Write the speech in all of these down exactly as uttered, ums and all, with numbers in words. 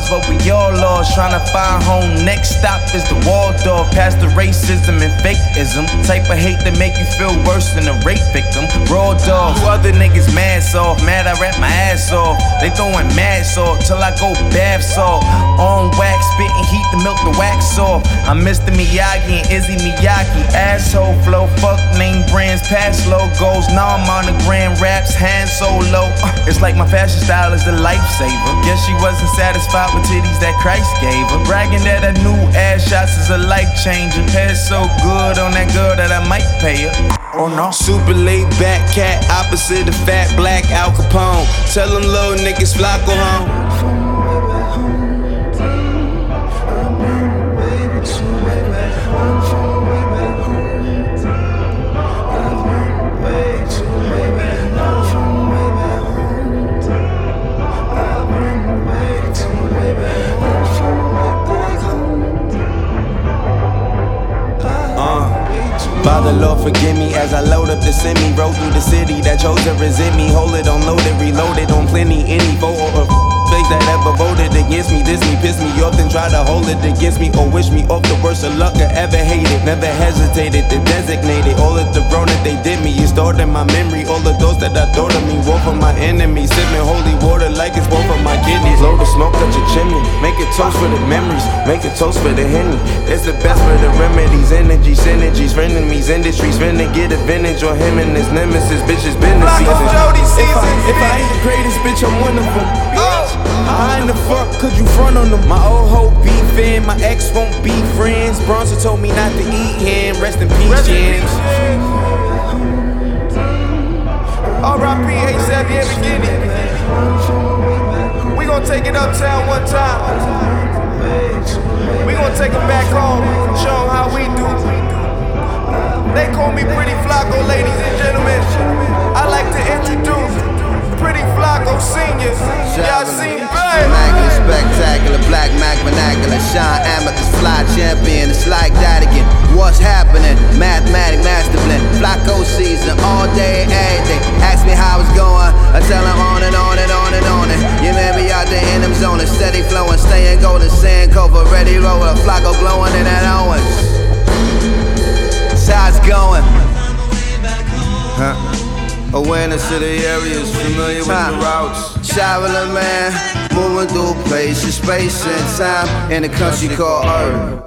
lost, but we all lost. Trying to find home, next stop is the Waldorf. Past the racism and fakeism. Type of hate that make you feel worse than a rape victim. Raw dog, you other niggas mad soft. Mad I rap my ass off. They throwing mad salt till I go bath salt. On wax, spitting heat to milk the wax off. I'm Mister Miyagi and Izzy Miyagi. Asshole flow, fuck name brands, past logos. Now I'm on the grand raps, hand solo. Uh, it's like my fashion style is the lifesaver. Guess she wasn't satisfied with titties that Christ gave her. Bragging that her new ass shots is a life changer. Hair so good on that girl that I might pay her. Oh no. Super laid back cat, opposite of fat black Al Capone. Tell them little niggas fly go home. Father, Lord, forgive me as I load up the semi. Roll through the city that chose to resent me. Hold it on loaded, reloaded on plenty. Any photo of face that ever voted against me. This me, piss me off, then try to hold it against me. Or wish me off the worst of luck I ever hated. Never hesitated to designate it. All of the wrong that they did me is stored in my memory. All of those that I thought of me, war for my enemies. Sipping holy water like it's war for my kidneys. Load the smoke out your chimney. Make it toast for the memories. Make it toast for the Henny. It's the best for the remedies. Energy, synergies, frenemies, industries. Finna get advantage on him and his nemesis. Bitches been the season. If I, if I ain't the greatest, bitch, I'm one of them. How in the fuck could you front on them? My old hoe beefin', my ex won't be friends. Bronzer told me not to eat him. Rest in peace, James. R I P ASAP, yeah, beginning. We gon' take it uptown one time. We gon' take it back home. Show them how we do. They call me Pretty Flacko, ladies and gentlemen. I like to introduce Pretty Flacko Senior. Y'all seen babe? Immaculate, spectacular, black Mac vernacular. Shine amethyst, fly champion. It's like that again. What's happening? Mathematic master blend. Flacko season all day, every day. Ask me how it's going. I tell them on and on and on and on. And you may be out there in them zones, steady flowing, staying golden, sand cover, ready roller. Flacko glowing in that Owens. How it's going? Huh? Awareness of the areas, familiar with huh. the routes. Traveling man, moving through places, space and time in a country called Earth.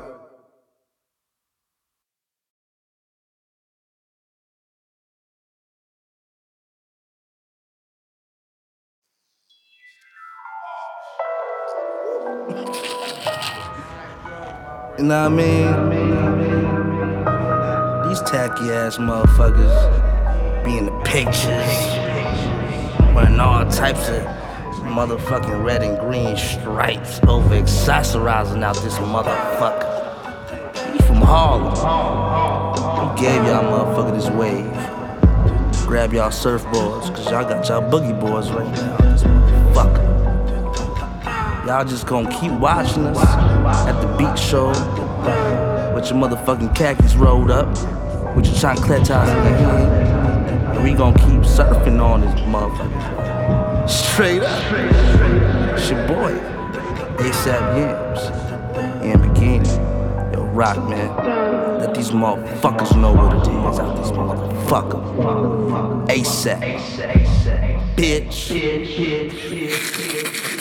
You know what I mean? These tacky ass motherfuckers be in the pictures, wearing all types of motherfucking red and green stripes, over accessorizing out this motherfucker. You from Harlem? Who gave y'all motherfucker this wave? Grab y'all surfboards, cause y'all got y'all boogie boards right now. This motherfucker. Y'all just gonna keep watching us at the beach show with your motherfucking khakis rolled up, with your chancletas in the hand, and we gon' keep surfing on this motherfucker. Straight up. It's your boy, ASAP Yams, and Bikini. Yo, rock, man. Let these motherfuckers know what it is out this motherfucker. ASAP. Bitch.